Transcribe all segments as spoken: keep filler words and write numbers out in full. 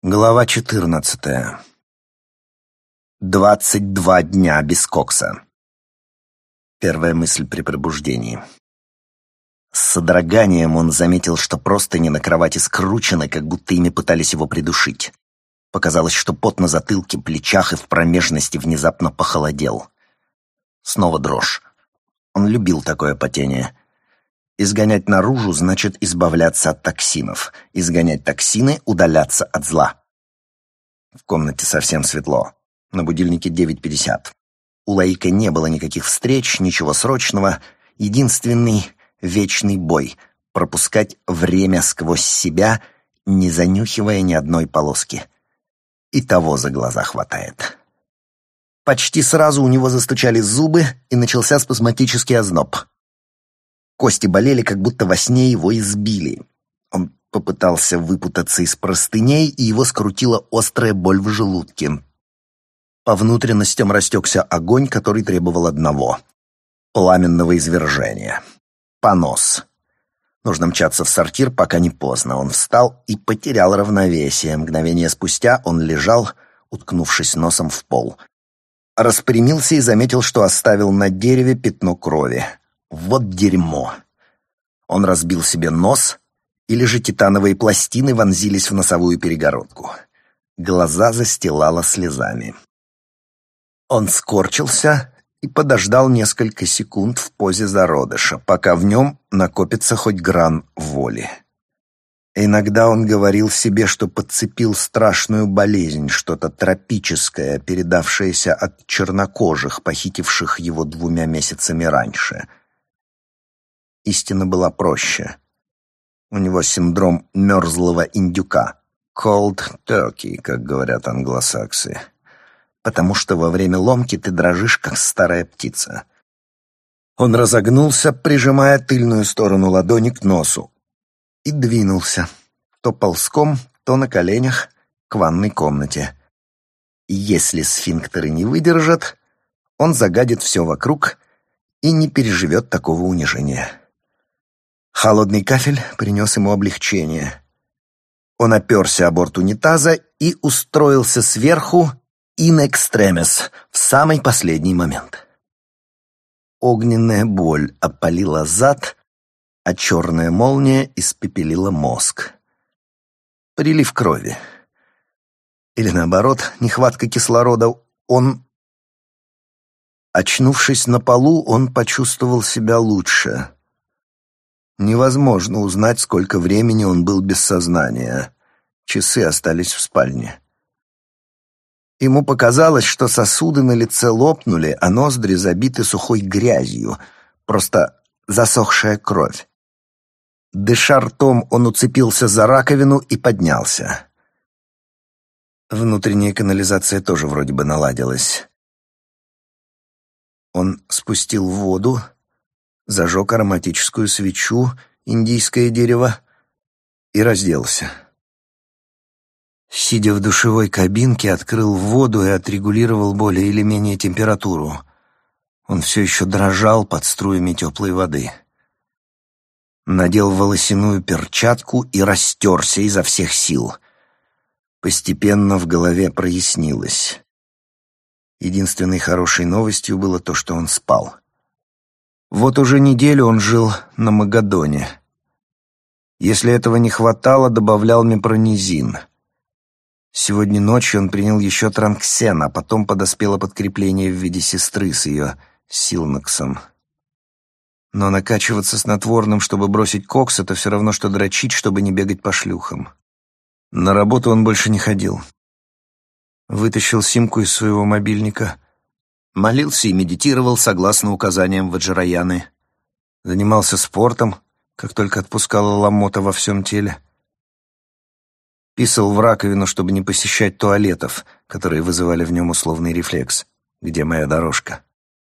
Глава четырнадцатая. Двадцать два дня без кокса. Первая мысль при пробуждении. С содроганием он заметил, что простыни на кровати скручены, как будто ими пытались его придушить. Показалось, что пот на затылке, плечах и в промежности внезапно похолодел. Снова дрожь. Он любил такое потение. Изгонять наружу значит избавляться от токсинов. Изгонять токсины — удаляться от зла. В комнате совсем светло. На будильнике девять пятьдесят. У Лаика не было никаких встреч, ничего срочного. Единственный вечный бой — пропускать время сквозь себя, не занюхивая ни одной полоски. И того за глаза хватает. Почти сразу у него застучали зубы, и начался спазматический озноб. Кости болели, как будто во сне его избили. Он попытался выпутаться из простыней, и его скрутила острая боль в желудке. По внутренностям растекся огонь, который требовал одного — пламенного извержения. Понос. Нужно мчаться в сортир, пока не поздно. Он встал и потерял равновесие. Мгновение спустя он лежал, уткнувшись носом в пол. Распрямился и заметил, что оставил на дереве пятно крови. Вот дерьмо. Он разбил себе нос, или же титановые пластины вонзились в носовую перегородку. Глаза застилало слезами. Он скорчился и подождал несколько секунд в позе зародыша, пока в нем накопится хоть гран воли. Иногда он говорил себе, что подцепил страшную болезнь, что-то тропическое, передавшееся от чернокожих, похитивших его двумя месяцами раньше. Истина была проще. У него синдром мерзлого индюка. Cold turkey, как говорят англосаксы. Потому что во время ломки ты дрожишь, как старая птица. Он разогнулся, прижимая тыльную сторону ладони к носу, и двинулся, то ползком, то на коленях, к ванной комнате. И если сфинктеры не выдержат, он загадит все вокруг и не переживет такого унижения. Холодный кафель принес ему облегчение. Он оперся о борт унитаза и устроился сверху in extremis в самый последний момент. Огненная боль опалила зад, а черная молния испепелила мозг. Прилив крови. Или наоборот, нехватка кислорода. Он... Очнувшись на полу, он почувствовал себя лучше. Невозможно узнать, сколько времени он был без сознания. Часы остались в спальне. Ему показалось, что сосуды на лице лопнули, а ноздри забиты сухой грязью, просто засохшая кровь. Дыша ртом, он уцепился за раковину и поднялся. Внутренняя канализация тоже вроде бы наладилась. Он спустил воду, зажег ароматическую свечу, индийское дерево, и разделся. Сидя в душевой кабинке, открыл воду и отрегулировал более или менее температуру. Он все еще дрожал под струями теплой воды. Надел волосяную перчатку и растерся изо всех сил. Постепенно в голове прояснилось. Единственной хорошей новостью было то, что он спал. Вот уже неделю он жил на Магадоне. Если этого не хватало, добавлял мепронизин. Сегодня ночью он принял еще транксен, а потом подоспело подкрепление в виде сестры с ее силноксом. Но накачиваться снотворным, чтобы бросить кокс, это все равно, что дрочить, чтобы не бегать по шлюхам. На работу он больше не ходил. Вытащил симку из своего мобильника, молился и медитировал согласно указаниям Ваджраяны. Занимался спортом, как только отпускала ломота во всем теле. Писал в раковину, чтобы не посещать туалетов, которые вызывали в нем условный рефлекс. Где моя дорожка?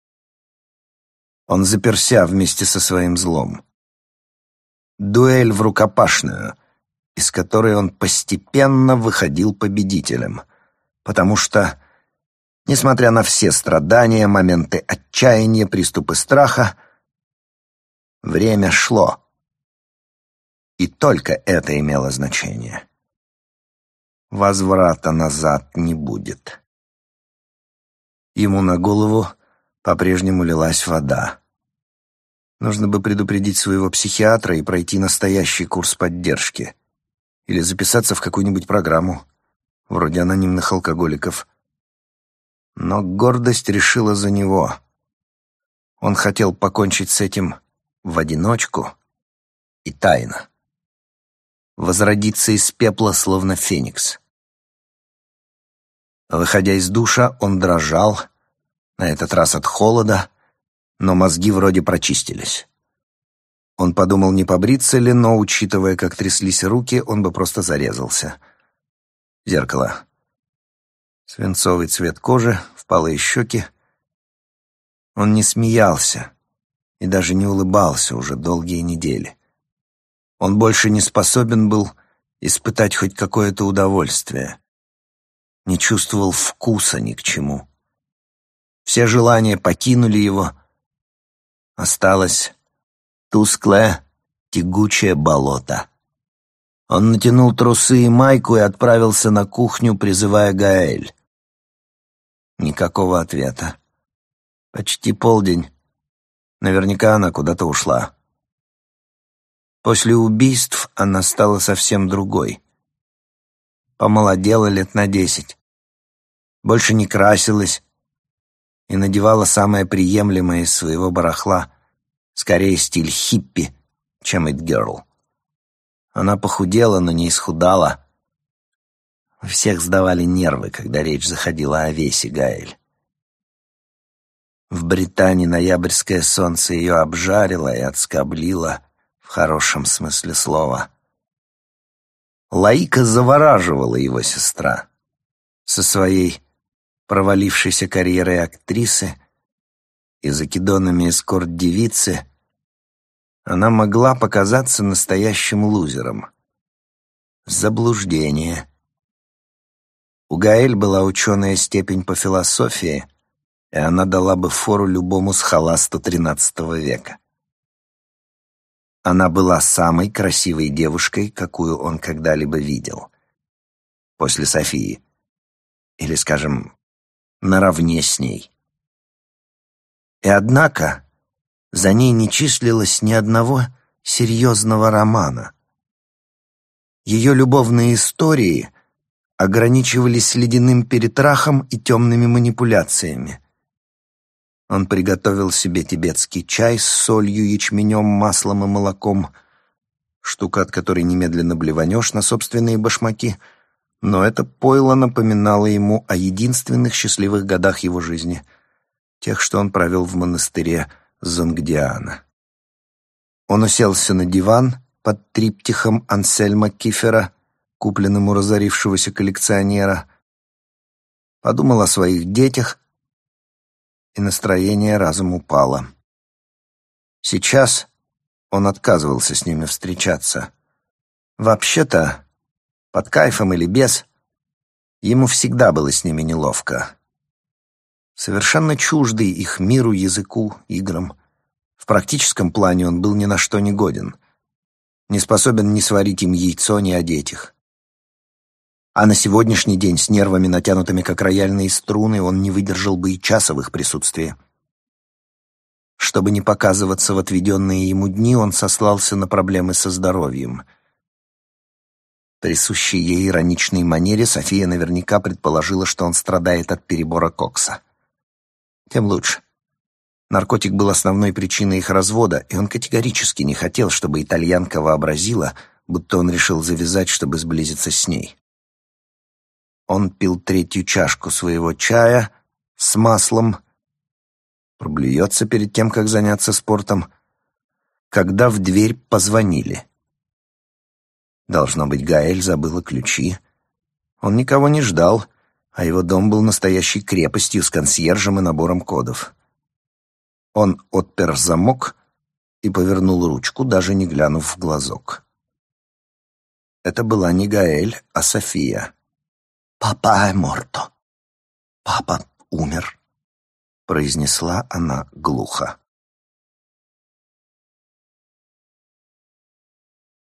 Он заперся вместе со своим злом. Дуэль в рукопашную, из которой он постепенно выходил победителем, потому что, несмотря на все страдания, моменты отчаяния, приступы страха, время шло. И только это имело значение. Возврата назад не будет. Ему на голову по-прежнему лилась вода. Нужно бы предупредить своего психиатра и пройти настоящий курс поддержки. Или записаться в какую-нибудь программу, вроде анонимных алкоголиков. Но гордость решила за него. Он хотел покончить с этим в одиночку и тайно. Возродиться из пепла, словно феникс. Выходя из душа, он дрожал, на этот раз от холода, но мозги вроде прочистились. Он подумал, не побриться ли, но, учитывая, как тряслись руки, он бы просто зарезался. Зеркало. Свинцовый цвет кожи, впалые щеки. Он не смеялся и даже не улыбался уже долгие недели. Он больше не способен был испытать хоть какое-то удовольствие. Не чувствовал вкуса ни к чему. Все желания покинули его. Осталось тусклое, тягучее болото. Он натянул трусы и майку и отправился на кухню, призывая Гаэль. Никакого ответа. Почти полдень. Наверняка она куда-то ушла. После убийств она стала совсем другой. Помолодела лет на десять. Больше не красилась и надевала самое приемлемое из своего барахла, скорее стиль хиппи, чем it-girl. Она похудела, но не исхудала. У всех сдавали нервы, когда речь заходила о весе Гаэль. В Британии ноябрьское солнце ее обжарило и отскоблило в хорошем смысле слова. Лаика завораживала его сестра. Со своей провалившейся карьерой актрисы и закидонами эскорт-девицы она могла показаться настоящим лузером. Заблуждение. У Гаэль была ученая степень по философии, и она дала бы фору любому схоласту тринадцатого века. Она была самой красивой девушкой, какую он когда-либо видел. После Софии. Или, скажем, наравне с ней. И однако за ней не числилось ни одного серьезного романа. Ее любовные истории ограничивались ледяным перетрахом и темными манипуляциями. Он приготовил себе тибетский чай с солью, ячменем, маслом и молоком, штука, от которой немедленно блеванешь на собственные башмаки, но это пойло напоминало ему о единственных счастливых годах его жизни, тех, что он провел в монастыре Зонгдиана. Он уселся на диван под триптихом Ансельма Кифера, купленным у разорившегося коллекционера, подумал о своих детях, и настроение разом упало. Сейчас он отказывался с ними встречаться. Вообще-то, под кайфом или без, ему всегда было с ними неловко. Совершенно чуждый их миру, языку, играм. В практическом плане он был ни на что не годен. Не способен ни сварить им яйцо, ни одеть их. А на сегодняшний день с нервами, натянутыми как рояльные струны, он не выдержал бы и часа в их присутствии. Чтобы не показываться в отведенные ему дни, он сослался на проблемы со здоровьем. Присущей ей ироничной манере София наверняка предположила, что он страдает от перебора кокса. Тем лучше. Наркотик был основной причиной их развода, и он категорически не хотел, чтобы итальянка вообразила, будто он решил завязать, чтобы сблизиться с ней. Он пил третью чашку своего чая с маслом, проблюется перед тем, как заняться спортом, когда в дверь позвонили. Должно быть, Гаэль забыла ключи. Он никого не ждал, а его дом был настоящей крепостью с консьержем и набором кодов. Он отпер замок и повернул ручку, даже не глянув в глазок. Это была не Гаэль, а София. «Папа è morto. Папа умер», — произнесла она глухо.